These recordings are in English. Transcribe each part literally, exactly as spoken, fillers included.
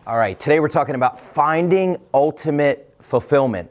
All right, today we're talking about finding ultimate fulfillment.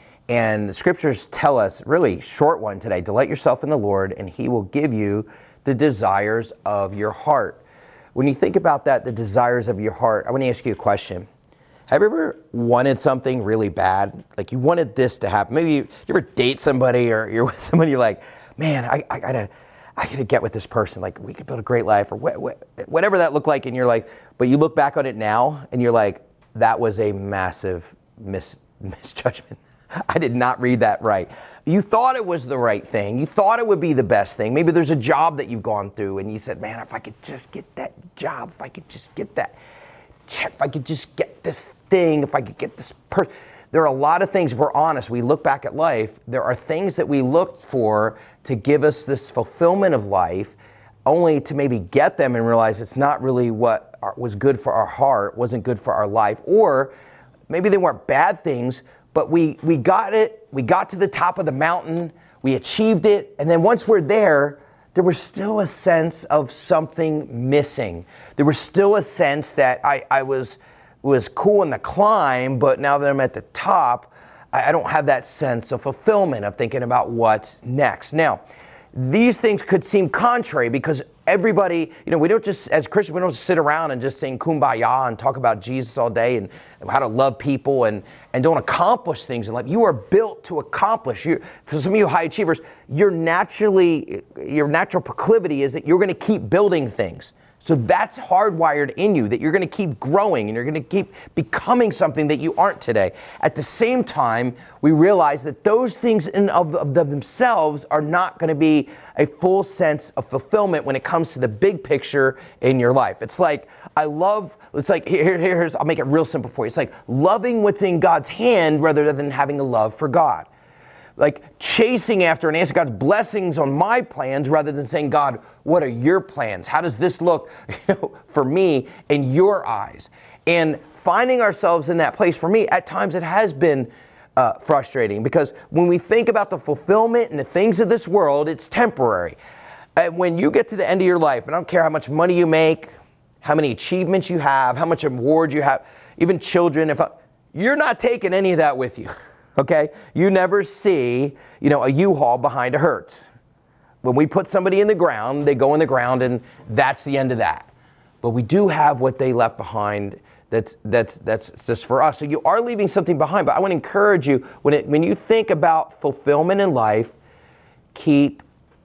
And the scriptures tell us, really short one today, delight yourself in the Lord and he will give you the desires of your heart. When you think about that, the desires of your heart, I want to ask you a question. Have you ever wanted something really bad? Like you wanted this to happen. Maybe you, you ever date somebody or you're with somebody, you're like, man, I, I gotta, I gotta get with this person. Like we could build a great life or wh- wh- whatever that looked like. And you're like, but you look back on it now and you're like, that was a massive mis- misjudgment. I did not read that right. You thought it was the right thing. You thought it would be the best thing. Maybe there's a job that you've gone through and you said, man, if I could just get that job, if I could just get that check, if I could just get this thing, if I could get this person. There are a lot of things, if we're honest, we look back at life, there are things that we looked for to give us this fulfillment of life, only to maybe get them and realize it's not really what was good for our heart, wasn't good for our life, or maybe they weren't bad things, but we, we got it, we got to the top of the mountain, we achieved it, and then once we're there, there was still a sense of something missing. There was still a sense that I, I was, was cool in the climb, but now that I'm at the top, I, I don't have that sense of fulfillment of thinking about what's next. Now, these things could seem contrary because everybody, you know, we don't just, as Christians, we don't just sit around and just sing kumbaya and talk about Jesus all day and how to love people and, and don't accomplish things in life. You are built to accomplish. You, for some of you high achievers, you're naturally, your natural proclivity is that you're going to keep building things. So that's hardwired in you, that you're going to keep growing and you're going to keep becoming something that you aren't today. At the same time, we realize that those things in of, of themselves are not going to be a full sense of fulfillment when it comes to the big picture in your life. It's like, I love, it's like, here, here's, I'll make it real simple for you. It's like loving what's in God's hand rather than having a love for God. Like chasing after and asking God's blessings on my plans rather than saying, God, what are your plans? How does this look, you know, for me in your eyes? And finding ourselves in that place, for me, at times it has been uh, frustrating because when we think about the fulfillment and the things of this world, it's temporary. And when you get to the end of your life, and I don't care how much money you make, how many achievements you have, how much awards you have, even children, if I, you're not taking any of that with you. Okay, you never see, you know, a U-Haul behind a Hertz. When we put somebody in the ground, they go in the ground and that's the end of that. But we do have what they left behind that's that's that's just for us. So you are leaving something behind, but I want to encourage you, when it, when you think about fulfillment in life, keep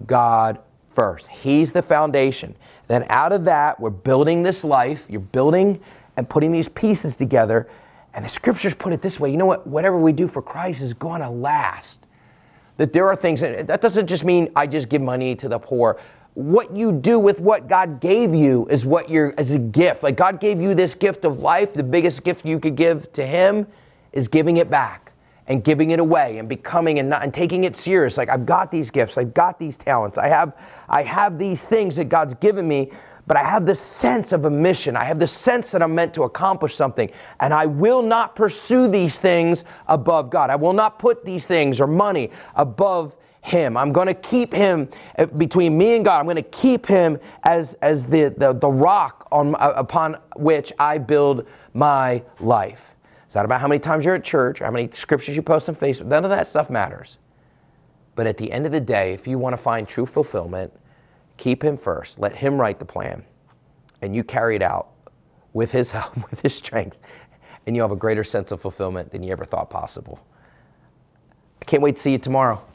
God first. He's the foundation. Then out of that, we're building this life. You're building and putting these pieces together. And the scriptures put it this way, you know what, whatever we do for Christ is going to last. That there are things, that doesn't just mean I just give money to the poor. What you do with what God gave you is what you're, as a gift. Like God gave you this gift of life, the biggest gift you could give to him is giving it back and giving it away and becoming and, not, and taking it serious. Like I've got these gifts, I've got these talents, I have, I have these things that God's given me, but I have this sense of a mission. I have this sense that I'm meant to accomplish something. And I will not pursue these things above God. I will not put these things or money above him. I'm going to keep him between me and God. I'm going to keep him as, as the, the, the rock on, upon which I build my life. It's not about how many times you're at church or how many scriptures you post on Facebook. None of that stuff matters. But at the end of the day, if you want to find true fulfillment, keep him first. Let him write the plan. And you carry it out with his help, with his strength. And you'll have a greater sense of fulfillment than you ever thought possible. I can't wait to see you tomorrow.